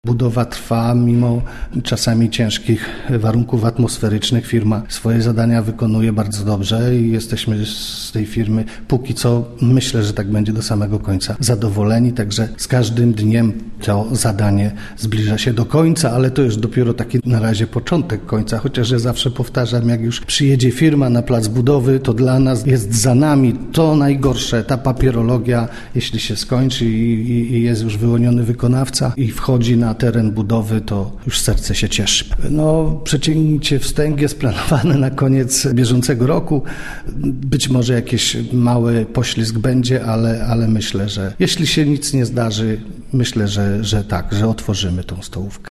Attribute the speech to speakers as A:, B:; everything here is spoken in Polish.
A: Budowa trwa mimo czasami ciężkich warunków atmosferycznych. Firma swoje zadania wykonuje bardzo dobrze i jesteśmy z tej firmy póki co, myślę, że tak będzie do samego końca, zadowoleni. Także z każdym dniem to zadanie zbliża się do końca, ale to już dopiero taki na razie początek końca. Chociaż ja zawsze powtarzam, jak już przyjedzie firma na plac budowy, to dla nas jest za nami to najgorsze, ta papierologia, jeśli się skończy i jest już wyłoniony wykonawca i wchodzi na teren budowy, to już serce się cieszy. Przecięgnięcie wstęg jest planowane na koniec bieżącego roku. Być może jakiś mały poślizg będzie, ale myślę, że jeśli się nic nie zdarzy, myślę, że tak, że otworzymy tą stołówkę.